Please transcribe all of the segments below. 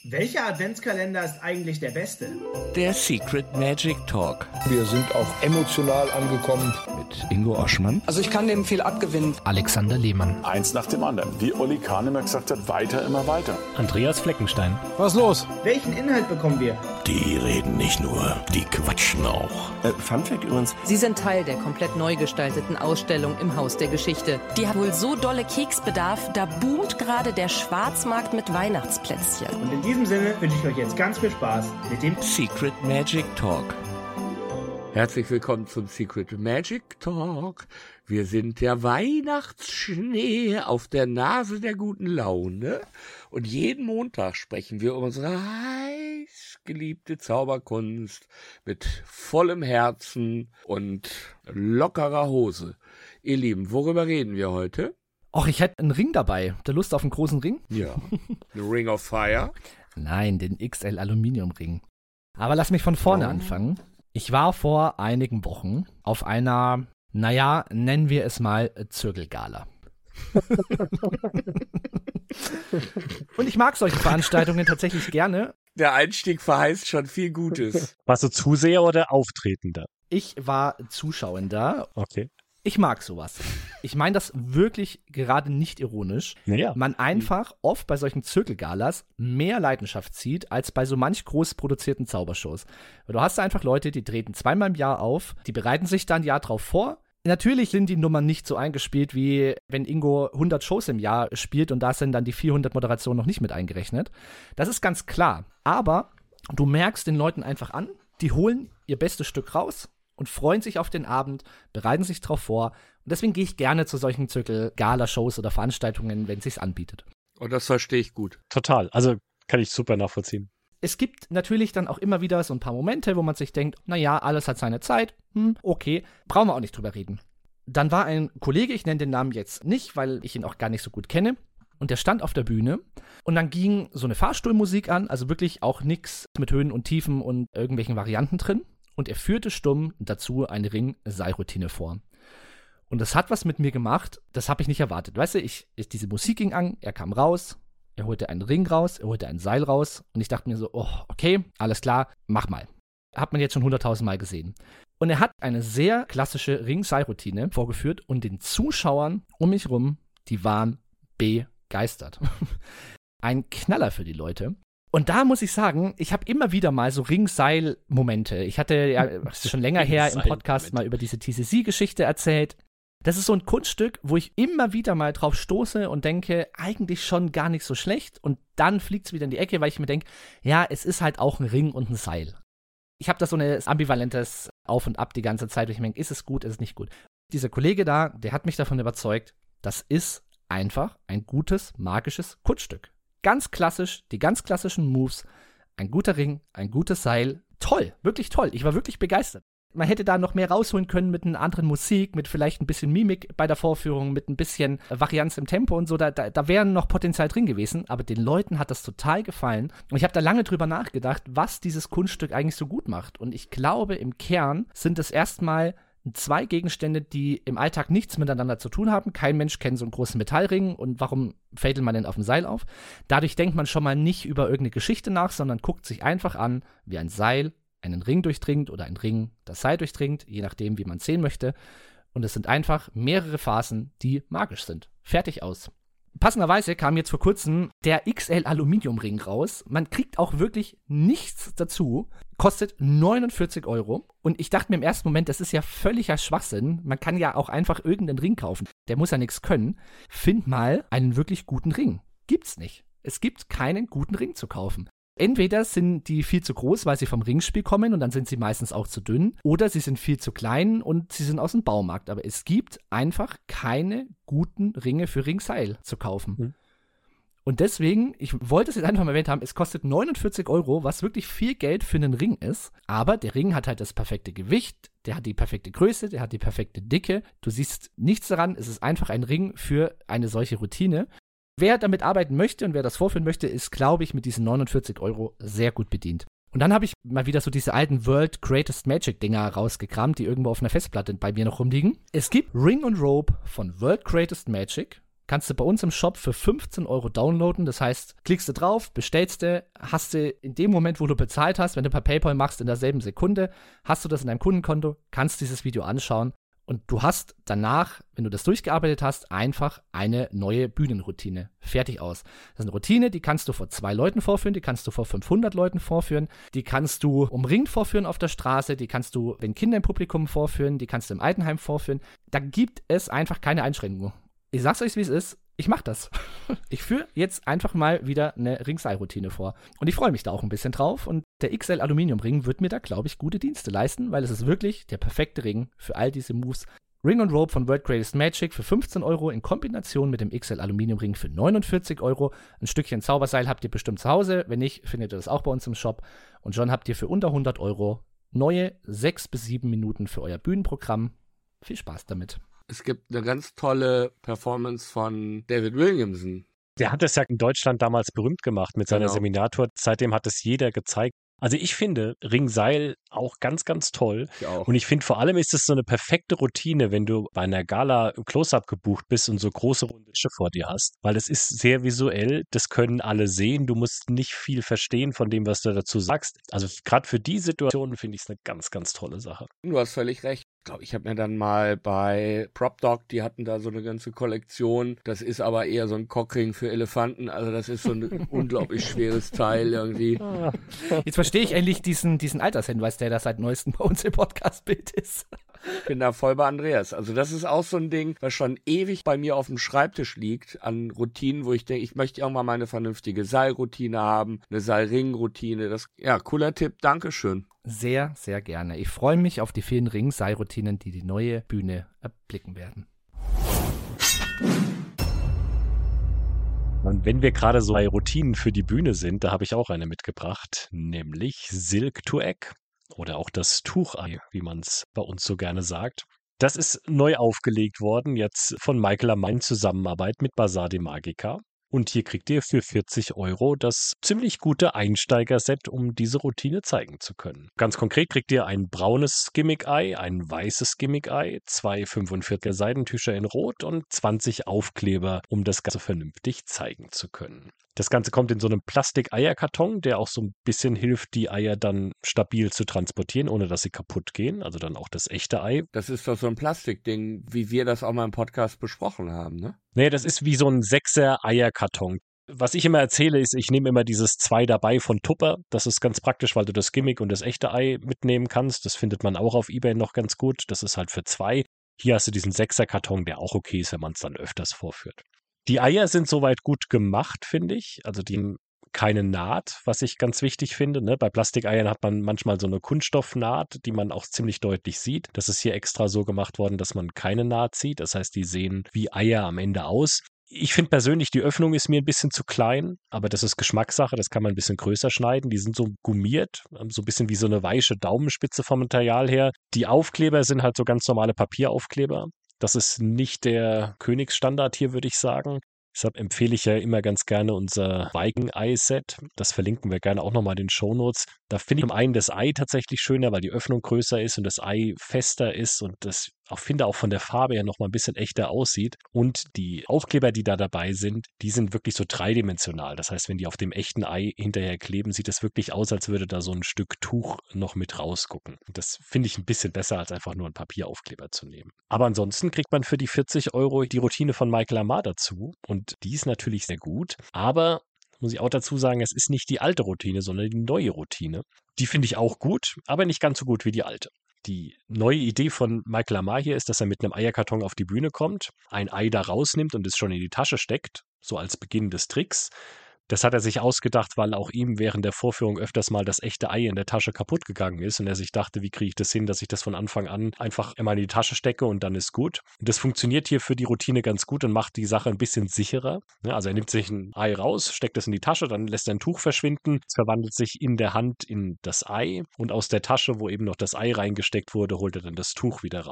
Welcher Adventskalender ist eigentlich der beste? Der Secret Magic Talk. Wir sind auch emotional angekommen. Mit Ingo Oschmann. Also ich kann dem viel abgewinnen. Alexander Lehmann. Eins nach dem anderen. Wie Olli Kahn gesagt hat, weiter, immer weiter. Andreas Fleckenstein. Was los? Welchen Inhalt bekommen wir? Die reden nicht nur, die quatschen auch. Fun Fact übrigens. Sie sind Teil der komplett neu gestalteten Ausstellung im Haus der Geschichte. Die hat wohl so dolle Keksbedarf, da boomt gerade der Schwarzmarkt mit Weihnachtsplätzchen. Und in diesem Sinne wünsche ich euch jetzt ganz viel Spaß mit dem Secret Magic Talk. Herzlich willkommen zum Secret Magic Talk. Wir sind der Weihnachtsschnee auf der Nase der guten Laune. Und jeden Montag sprechen wir über unsere heiß geliebte Zauberkunst mit vollem Herzen und lockerer Hose. Ihr Lieben, worüber reden wir heute? Och, ich hätte einen Ring dabei. Habt ihr Lust auf einen großen Ring? Ja. The Ring of Fire? Nein, den XL Aluminiumring. Aber lass mich von vorne anfangen. Ich war vor einigen Wochen auf einer, nennen wir es mal Zirkelgala. Und ich mag solche Veranstaltungen tatsächlich gerne. Der Einstieg verheißt schon viel Gutes. Warst du Zuseher oder Auftretender? Ich war Zuschauender. Okay. Ich mag sowas. Ich meine das wirklich gerade nicht ironisch. Naja. Man einfach oft bei solchen Zirkelgalas mehr Leidenschaft zieht, als bei so manch groß produzierten Zaubershows. Du hast einfach Leute, die treten zweimal im Jahr auf, die bereiten sich dann ein Jahr drauf vor. Natürlich sind die Nummern nicht so eingespielt, wie wenn Ingo 100 Shows im Jahr spielt und da sind dann die 400 Moderationen noch nicht mit eingerechnet. Das ist ganz klar. Aber du merkst den Leuten einfach an, die holen ihr bestes Stück raus und freuen sich auf den Abend, bereiten sich drauf vor. Und deswegen gehe ich gerne zu solchen Zirkel-Gala-Shows oder Veranstaltungen, wenn es sich anbietet. Und das verstehe ich gut. Total. Also kann ich super nachvollziehen. Es gibt natürlich dann auch immer wieder so ein paar Momente, wo man sich denkt, alles hat seine Zeit. Okay, brauchen wir auch nicht drüber reden. Dann war ein Kollege, ich nenne den Namen jetzt nicht, weil ich ihn auch gar nicht so gut kenne. Und der stand auf der Bühne und dann ging so eine Fahrstuhlmusik an, also wirklich auch nichts mit Höhen und Tiefen und irgendwelchen Varianten drin. Und er führte stumm dazu eine Ring-Seilroutine vor. Und das hat was mit mir gemacht, das habe ich nicht erwartet. Weißt du, diese Musik ging an, er kam raus, er holte einen Ring raus, er holte ein Seil raus. Und ich dachte mir so, okay, alles klar, mach mal. Hat man jetzt schon 100.000 Mal gesehen. Und er hat eine sehr klassische Ring-Seilroutine vorgeführt und den Zuschauern um mich rum, die waren begeistert. Ein Knaller für die Leute. Und da muss ich sagen, ich habe immer wieder mal so Ring-Seil-Momente. Ich hatte ja schon länger her im Podcast mal über diese TCC-Geschichte erzählt. Das ist so ein Kunststück, wo ich immer wieder mal drauf stoße und denke, eigentlich schon gar nicht so schlecht. Und dann fliegt es wieder in die Ecke, weil ich mir denke, ja, es ist halt auch ein Ring und ein Seil. Ich habe da so ein ambivalentes Auf und Ab die ganze Zeit, wo ich mir denke, ist es gut, ist es nicht gut. Dieser Kollege da, der hat mich davon überzeugt, das ist einfach ein gutes, magisches Kunststück. Ganz klassisch, die ganz klassischen Moves, ein guter Ring, ein gutes Seil, toll, wirklich toll. Ich war wirklich begeistert. Man hätte da noch mehr rausholen können mit einer anderen Musik, mit vielleicht ein bisschen Mimik bei der Vorführung, mit ein bisschen Varianz im Tempo und so. Da wären noch Potenzial drin gewesen, aber den Leuten hat das total gefallen. Und ich habe da lange drüber nachgedacht, was dieses Kunststück eigentlich so gut macht. Und ich glaube, im Kern sind es erstmal zwei Gegenstände, die im Alltag nichts miteinander zu tun haben. Kein Mensch kennt so einen großen Metallring und warum fädelt man denn auf dem Seil auf? Dadurch denkt man schon mal nicht über irgendeine Geschichte nach, sondern guckt sich einfach an, wie ein Seil einen Ring durchdringt oder ein Ring das Seil durchdringt, je nachdem, wie man es sehen möchte. Und es sind einfach mehrere Phasen, die magisch sind. Fertig aus. Passenderweise kam jetzt vor kurzem der XL Aluminiumring raus. Man kriegt auch wirklich nichts dazu. Kostet 49 €. Und ich dachte mir im ersten Moment, das ist ja völliger Schwachsinn. Man kann ja auch einfach irgendeinen Ring kaufen. Der muss ja nichts können. Find mal einen wirklich guten Ring. Gibt's nicht. Es gibt keinen guten Ring zu kaufen. Entweder sind die viel zu groß, weil sie vom Ringspiel kommen und dann sind sie meistens auch zu dünn, oder sie sind viel zu klein und sie sind aus dem Baumarkt. Aber es gibt einfach keine guten Ringe für Ringseil zu kaufen. Und deswegen, ich wollte es jetzt einfach mal erwähnt haben, es kostet 49 €, was wirklich viel Geld für einen Ring ist. Aber der Ring hat halt das perfekte Gewicht, der hat die perfekte Größe, der hat die perfekte Dicke. Du siehst nichts daran, es ist einfach ein Ring für eine solche Routine. Wer damit arbeiten möchte und wer das vorführen möchte, ist, glaube ich, mit diesen 49 € sehr gut bedient. Und dann habe ich mal wieder so diese alten World Greatest Magic Dinger rausgekramt, die irgendwo auf einer Festplatte bei mir noch rumliegen. Es gibt Ring und Rope von World Greatest Magic kannst du bei uns im Shop für 15 € downloaden. Das heißt, klickst du drauf, bestellst du, hast du in dem Moment, wo du bezahlt hast, wenn du per PayPal machst, in derselben Sekunde, hast du das in deinem Kundenkonto, kannst dieses Video anschauen und du hast danach, wenn du das durchgearbeitet hast, einfach eine neue Bühnenroutine. Fertig aus. Das ist eine Routine, die kannst du vor 2 Leuten vorführen, die kannst du vor 500 Leuten vorführen, die kannst du umringt vorführen auf der Straße, die kannst du, wenn Kinder im Publikum vorführen, die kannst du im Altenheim vorführen. Da gibt es einfach keine Einschränkungen. Ich sag's euch, wie es ist. Ich mach das. Ich führe jetzt einfach mal wieder eine Ringseilroutine vor. Und ich freue mich da auch ein bisschen drauf. Und der XL Aluminiumring wird mir da, glaube ich, gute Dienste leisten, weil es ist wirklich der perfekte Ring für all diese Moves. Ring und Rope von World Greatest Magic für 15 € in Kombination mit dem XL Aluminiumring für 49 €. Ein Stückchen Zauberseil habt ihr bestimmt zu Hause. Wenn nicht, findet ihr das auch bei uns im Shop. Und schon habt ihr für unter 100 € neue 6 bis 7 Minuten für euer Bühnenprogramm. Viel Spaß damit. Es gibt eine ganz tolle Performance von David Williamson. Der hat es ja in Deutschland damals berühmt gemacht mit seiner Genau. Seminartour. Seitdem hat es jeder gezeigt. Also ich finde Ringseil auch ganz, ganz toll. Ich auch. Und ich finde vor allem ist es so eine perfekte Routine, wenn du bei einer Gala im Close-Up gebucht bist und so große runde Tische vor dir hast. Weil es ist sehr visuell, das können alle sehen. Du musst nicht viel verstehen von dem, was du dazu sagst. Also gerade für die Situation finde ich es eine ganz, ganz tolle Sache. Du hast völlig recht. Ich habe mir dann mal bei PropDog, die hatten da so eine ganze Kollektion. Das ist aber eher so ein Cockring für Elefanten. Also das ist so ein unglaublich schweres Teil irgendwie. Jetzt verstehe ich endlich diesen Altershinweis, der da seit neuestem bei uns im Podcast-Bild ist. Ich bin da voll bei Andreas. Also das ist auch so ein Ding, was schon ewig bei mir auf dem Schreibtisch liegt, an Routinen, wo ich denke, ich möchte irgendwann mal eine vernünftige Seilroutine haben, eine Seilring-Routine. Das, ja, cooler Tipp, Dankeschön. Sehr, sehr gerne. Ich freue mich auf die vielen Ring-Seilroutinen, die neue Bühne erblicken werden. Und wenn wir gerade so bei Routinen für die Bühne sind, da habe ich auch eine mitgebracht, nämlich Silk to Egg oder auch das Tuchei, wie man es bei uns so gerne sagt. Das ist neu aufgelegt worden, jetzt von Michael Ammann in Zusammenarbeit mit Bazar de Magica. Und hier kriegt ihr für 40 € das ziemlich gute Einsteigerset, um diese Routine zeigen zu können. Ganz konkret kriegt ihr ein braunes Gimmick-Ei, ein weißes Gimmick-Ei, 2 45er Seidentücher in Rot und 20 Aufkleber, um das Ganze vernünftig zeigen zu können. Das Ganze kommt in so einem Plastik-Eierkarton, der auch so ein bisschen hilft, die Eier dann stabil zu transportieren, ohne dass sie kaputt gehen. Also dann auch das echte Ei. Das ist doch so ein Plastikding, wie wir das auch mal im Podcast besprochen haben, ne? Nee, das ist wie so ein 6er Eierkarton. Was ich immer erzähle, ist, ich nehme immer dieses 2 dabei von Tupper. Das ist ganz praktisch, weil du das Gimmick und das echte Ei mitnehmen kannst. Das findet man auch auf eBay noch ganz gut. Das ist halt für 2. Hier hast du diesen 6er Karton, der auch okay ist, wenn man es dann öfters vorführt. Die Eier sind soweit gut gemacht, finde ich. Also die haben keine Naht, was ich ganz wichtig finde. Ne? Bei Plastikeiern hat man manchmal so eine Kunststoffnaht, die man auch ziemlich deutlich sieht. Das ist hier extra so gemacht worden, dass man keine Naht sieht. Das heißt, die sehen wie Eier am Ende aus. Ich finde persönlich, die Öffnung ist mir ein bisschen zu klein, aber das ist Geschmackssache, das kann man ein bisschen größer schneiden. Die sind so gummiert, so ein bisschen wie so eine weiche Daumenspitze vom Material her. Die Aufkleber sind halt so ganz normale Papieraufkleber. Das ist nicht der Königsstandard hier, würde ich sagen. Deshalb empfehle ich ja immer ganz gerne unser Viking-Ei-Set. Das verlinken wir gerne auch nochmal in den Shownotes. Da finde ich zum einen das Ei tatsächlich schöner, weil die Öffnung größer ist und das Ei fester ist und das finde auch von der Farbe her nochmal ein bisschen echter aussieht. Und die Aufkleber, die da dabei sind, die sind wirklich so dreidimensional. Das heißt, wenn die auf dem echten Ei hinterher kleben, sieht es wirklich aus, als würde da so ein Stück Tuch noch mit rausgucken. Und das finde ich ein bisschen besser, als einfach nur einen Papieraufkleber zu nehmen. Aber ansonsten kriegt man für die 40 € die Routine von Michael Ammann dazu. Und die ist natürlich sehr gut. Aber muss ich auch dazu sagen, es ist nicht die alte Routine, sondern die neue Routine. Die finde ich auch gut, aber nicht ganz so gut wie die alte. Die neue Idee von Michael Ammann hier ist, dass er mit einem Eierkarton auf die Bühne kommt, ein Ei da rausnimmt und es schon in die Tasche steckt, so als Beginn des Tricks. Das hat er sich ausgedacht, weil auch ihm während der Vorführung öfters mal das echte Ei in der Tasche kaputt gegangen ist und er sich dachte, wie kriege ich das hin, dass ich das von Anfang an einfach immer in die Tasche stecke und dann ist gut. Und das funktioniert hier für die Routine ganz gut und macht die Sache ein bisschen sicherer. Ja, also er nimmt sich ein Ei raus, steckt es in die Tasche, dann lässt er ein Tuch verschwinden, es verwandelt sich in der Hand in das Ei und aus der Tasche, wo eben noch das Ei reingesteckt wurde, holt er dann das Tuch wieder raus.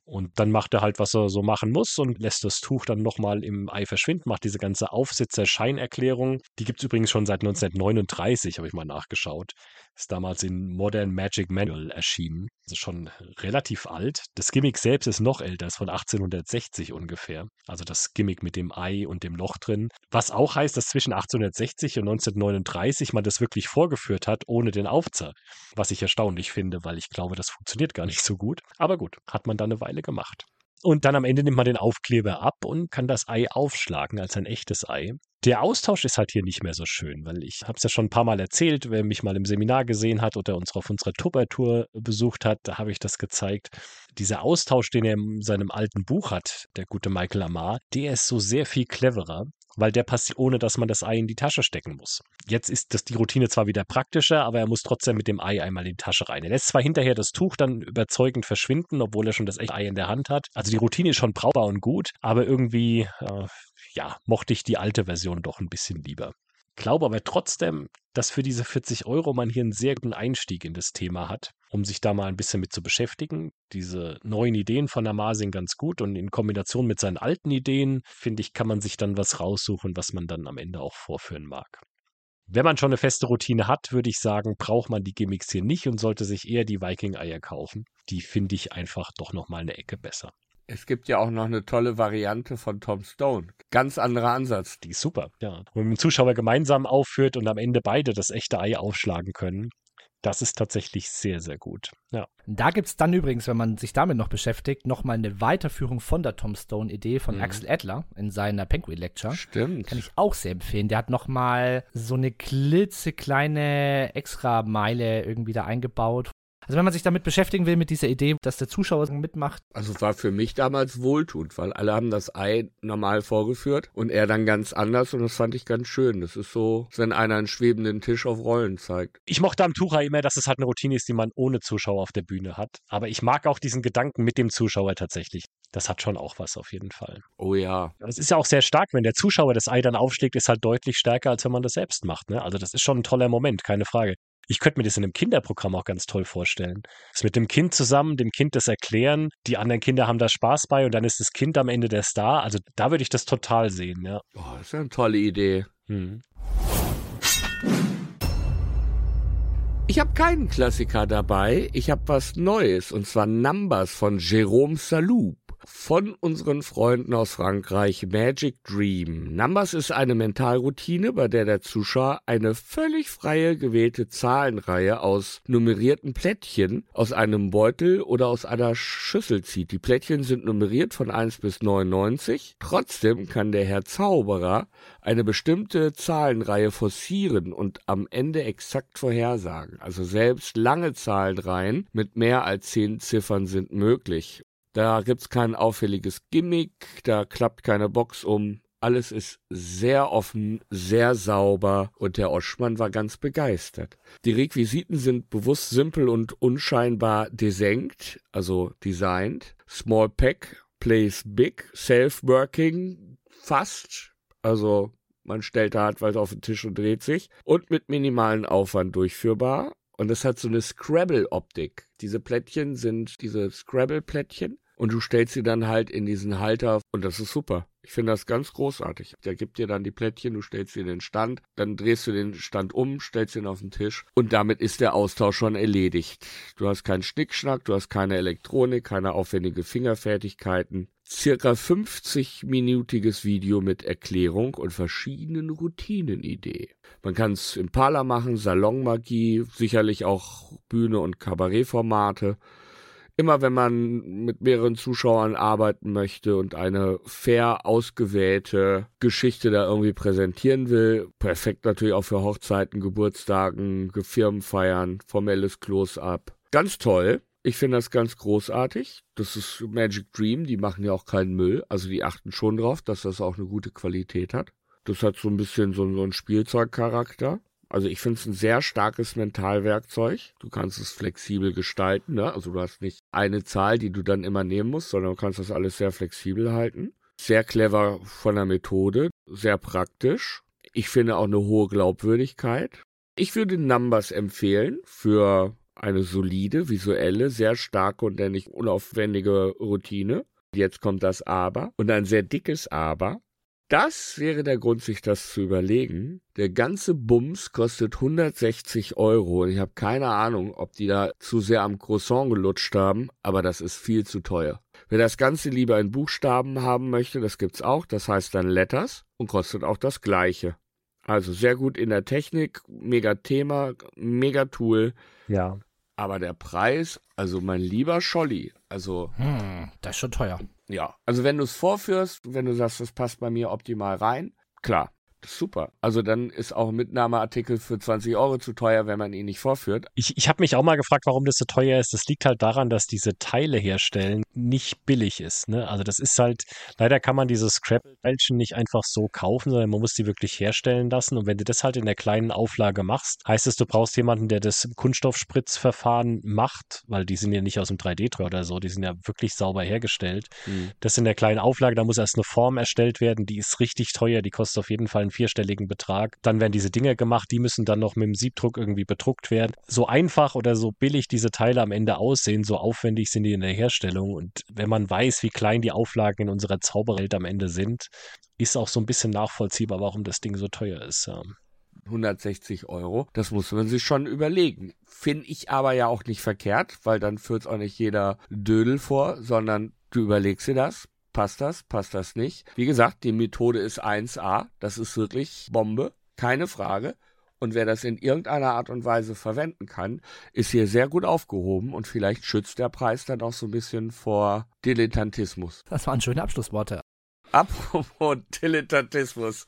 Und dann macht er halt, was er so machen muss und lässt das Tuch dann nochmal im Ei verschwinden, macht diese ganze Aufsitzer-Scheinerklärung. Die gibt es übrigens schon seit 1939, habe ich mal nachgeschaut. Ist damals in Modern Magic Manual erschienen. Also schon relativ alt. Das Gimmick selbst ist noch älter, ist von 1860 ungefähr. Also das Gimmick mit dem Ei und dem Loch drin. Was auch heißt, dass zwischen 1860 und 1939 man das wirklich vorgeführt hat, ohne den Aufzer. Was ich erstaunlich finde, weil ich glaube, das funktioniert gar nicht so gut. Aber gut, hat man dann eine Weile gemacht. Und dann am Ende nimmt man den Aufkleber ab und kann das Ei aufschlagen als ein echtes Ei. Der Austausch ist halt hier nicht mehr so schön, weil ich habe es ja schon ein paar Mal erzählt, wer mich mal im Seminar gesehen hat oder uns auf unserer Tupper-Tour besucht hat, da habe ich das gezeigt. Dieser Austausch, den er in seinem alten Buch hat, der gute Michael Amar, der ist so sehr viel cleverer, weil der passiert, ohne dass man das Ei in die Tasche stecken muss. Jetzt ist die Routine zwar wieder praktischer, aber er muss trotzdem mit dem Ei einmal in die Tasche rein. Er lässt zwar hinterher das Tuch dann überzeugend verschwinden, obwohl er schon das echte Ei in der Hand hat. Also die Routine ist schon brauchbar und gut, aber irgendwie, mochte ich die alte Version doch ein bisschen lieber. Glaube aber trotzdem, dass für diese 40 € man hier einen sehr guten Einstieg in das Thema hat, um sich da mal ein bisschen mit zu beschäftigen. Diese neuen Ideen von Amar sind ganz gut und in Kombination mit seinen alten Ideen, finde ich, kann man sich dann was raussuchen, was man dann am Ende auch vorführen mag. Wenn man schon eine feste Routine hat, würde ich sagen, braucht man die Gimmicks hier nicht und sollte sich eher die Viking-Eier kaufen. Die finde ich einfach doch nochmal eine Ecke besser. Es gibt ja auch noch eine tolle Variante von Tom Stone. Ganz anderer Ansatz. Die ist super, ja. Wo man mit dem Zuschauer gemeinsam aufführt und am Ende beide das echte Ei aufschlagen können. Das ist tatsächlich sehr, sehr gut. Ja. Da gibt es dann übrigens, wenn man sich damit noch beschäftigt, nochmal eine Weiterführung von der Tom Stone-Idee von Axel Adler in seiner Penguin Lecture. Stimmt. Kann ich auch sehr empfehlen. Der hat nochmal so eine klitzekleine Extra-Meile irgendwie da eingebaut. Also wenn man sich damit beschäftigen will, mit dieser Idee, dass der Zuschauer mitmacht. Also war für mich damals wohltuend, weil alle haben das Ei normal vorgeführt und er dann ganz anders und das fand ich ganz schön. Das ist so, wenn einer einen schwebenden Tisch auf Rollen zeigt. Ich mochte am Tuchei immer, dass es halt eine Routine ist, die man ohne Zuschauer auf der Bühne hat. Aber ich mag auch diesen Gedanken mit dem Zuschauer tatsächlich. Das hat schon auch was auf jeden Fall. Oh ja. Das ist ja auch sehr stark, wenn der Zuschauer das Ei dann aufschlägt, ist halt deutlich stärker, als wenn man das selbst macht. Ne? Also das ist schon ein toller Moment, keine Frage. Ich könnte mir das in einem Kinderprogramm auch ganz toll vorstellen. Das mit dem Kind zusammen, dem Kind das erklären, die anderen Kinder haben da Spaß bei und dann ist das Kind am Ende der Star. Also da würde ich das total sehen, ja. Oh, das ist ja eine tolle Idee. Ich habe keinen Klassiker dabei, ich habe was Neues und zwar Numbers von Jérôme Saloub. Von unseren Freunden aus Frankreich, Magic Dream. Numbers ist eine Mentalroutine, bei der der Zuschauer eine völlig freie gewählte Zahlenreihe aus nummerierten Plättchen aus einem Beutel oder aus einer Schüssel zieht. Die Plättchen sind nummeriert von 1 bis 99. Trotzdem kann der Herr Zauberer eine bestimmte Zahlenreihe forcieren und am Ende exakt vorhersagen. Also selbst lange Zahlenreihen mit mehr als 10 Ziffern sind möglich. Da gibt's kein auffälliges Gimmick, da klappt keine Box um. Alles ist sehr offen, sehr sauber und der Oschmann war ganz begeistert. Die Requisiten sind bewusst simpel und unscheinbar desenkt, also designt. Small Pack, Plays Big, Self-Working, fast, also man stellt da halt was auf den Tisch und dreht sich und mit minimalen Aufwand durchführbar. Und es hat so eine Scrabble-Optik. Diese Plättchen sind diese Scrabble-Plättchen. Und du stellst sie dann halt in diesen Halter und das ist super. Ich finde das ganz großartig. Der gibt dir dann die Plättchen, du stellst sie in den Stand, dann drehst du den Stand um, stellst ihn auf den Tisch und damit ist der Austausch schon erledigt. Du hast keinen Schnickschnack, du hast keine Elektronik, keine aufwendige Fingerfertigkeiten. Circa 50-minütiges Video mit Erklärung und verschiedenen Routinenideen. Man kann es im Parler machen, Salonmagie, sicherlich auch Bühne- und Kabarettformate. Immer wenn man mit mehreren Zuschauern arbeiten möchte und eine fair ausgewählte Geschichte da irgendwie präsentieren will, perfekt natürlich auch für Hochzeiten, Geburtstagen, Firmenfeiern, formelles Close-up. Ganz toll. Ich finde das ganz großartig. Das ist Magic Dream, die machen ja auch keinen Müll. Also die achten schon drauf, dass das auch eine gute Qualität hat. Das hat so ein bisschen so einen Spielzeugcharakter. Also ich finde es ein sehr starkes Mentalwerkzeug. Du kannst es flexibel gestalten, ne? Also du hast nicht eine Zahl, die du dann immer nehmen musst, sondern du kannst das alles sehr flexibel halten. Sehr clever von der Methode, sehr praktisch. Ich finde auch eine hohe Glaubwürdigkeit. Ich würde Numbers empfehlen für eine solide, visuelle, sehr starke und nicht unaufwendige Routine. Jetzt kommt das Aber und ein sehr dickes Aber. Das wäre der Grund, sich das zu überlegen. Der ganze Bums kostet 160 € und ich habe keine Ahnung, ob die da zu sehr am Croissant gelutscht haben, aber das ist viel zu teuer. Wer das Ganze lieber in Buchstaben haben möchte, das gibt's auch, das heißt dann Letters und kostet auch das Gleiche. Also sehr gut in der Technik, mega Thema, mega Tool. Ja. Aber der Preis, also mein lieber Scholli, also... das ist schon teuer. Ja, also wenn du es vorführst, wenn du sagst, das passt bei mir optimal rein, klar, das ist super. Also dann ist auch ein Mitnahmeartikel für 20 € zu teuer, wenn man ihn nicht vorführt. Ich habe mich auch mal gefragt, warum das so teuer ist. Das liegt halt daran, dass diese Teile herstellen nicht billig ist. Ne? Also das ist halt, leider kann man diese Scrap-Teilchen nicht einfach so kaufen, sondern man muss die wirklich herstellen lassen. Und wenn du das halt in der kleinen Auflage machst, heißt es, du brauchst jemanden, der das Kunststoffspritzverfahren macht, weil die sind ja nicht aus dem 3D-Drucker oder so, die sind ja wirklich sauber hergestellt. Das in der kleinen Auflage, da muss erst eine Form erstellt werden, die ist richtig teuer, die kostet auf jeden Fall einen 4-stelligen Betrag. Dann werden diese Dinger gemacht, die müssen dann noch mit dem Siebdruck irgendwie bedruckt werden. So einfach oder so billig diese Teile am Ende aussehen, so aufwendig sind die in der Herstellung. Und wenn man weiß, wie klein die Auflagen in unserer Zauberwelt am Ende sind, ist auch so ein bisschen nachvollziehbar, warum das Ding so teuer ist. 160 €, das muss man sich schon überlegen. Finde ich aber ja auch nicht verkehrt, weil dann führt es auch nicht jeder Dödel vor, sondern du überlegst dir das. Passt das nicht? Wie gesagt, die Methode ist 1A. Das ist wirklich Bombe, keine Frage. Und wer das in irgendeiner Art und Weise verwenden kann, ist hier sehr gut aufgehoben und vielleicht schützt der Preis dann auch so ein bisschen vor Dilettantismus. Das waren schöne Abschlussworte. Apropos Dilettantismus.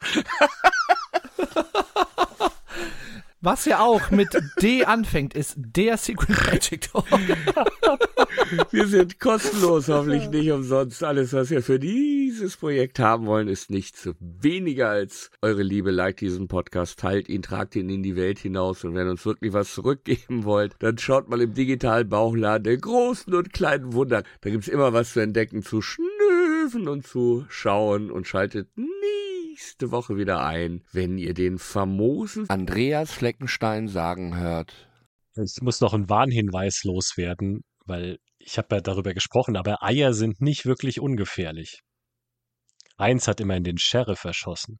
Was ja auch mit D anfängt, ist der Secret Magic Talk. Wir sind kostenlos, hoffentlich nicht umsonst. Alles, was wir für dieses Projekt haben wollen, ist nichts weniger als eure Liebe. Liked diesen Podcast, teilt ihn, tragt ihn in die Welt hinaus. Und wenn ihr uns wirklich was zurückgeben wollt, dann schaut mal im digitalen Bauchladen der großen und kleinen Wunder. Da gibt's immer was zu entdecken, zu schnüffeln und zu schauen und schaltet nächste Woche wieder ein, wenn ihr den famosen Andreas Fleckenstein sagen hört. Ich muss noch einen Warnhinweis loswerden, weil ich habe ja darüber gesprochen, aber Eier sind nicht wirklich ungefährlich. Eins hat immerhin den Sheriff erschossen.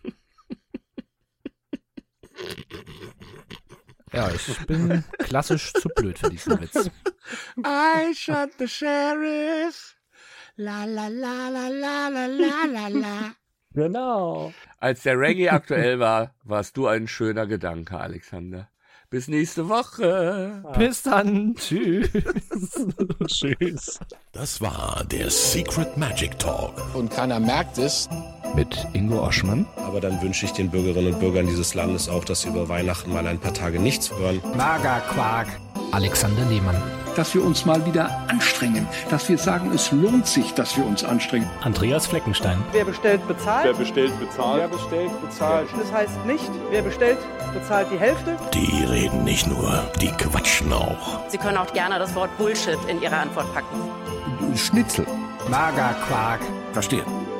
Ja, ich bin klassisch zu blöd für diesen Witz. I shot the sheriff. La la la la la la la la. Genau. Als der Reggae aktuell war, warst du ein schöner Gedanke, Alexander. Bis nächste Woche. Bis dann. Tschüss. Tschüss. Das war der Secret Magic Talk. Und keiner merkt es. Mit Ingo Oschmann. Aber dann wünsche ich den Bürgerinnen und Bürgern dieses Landes auch, dass sie über Weihnachten mal ein paar Tage nichts hören. Magerquark. Alexander Lehmann. Dass wir uns mal wieder anstrengen, dass wir sagen, es lohnt sich, dass wir uns anstrengen. Andreas Fleckenstein. Wer bestellt, bezahlt. Wer bestellt, bezahlt. Wer bestellt, bezahlt. Das heißt nicht, wer bestellt, bezahlt die Hälfte. Die reden nicht nur, die quatschen auch. Sie können auch gerne das Wort Bullshit in Ihre Antwort packen. Schnitzel. Magerquark. Verstehe.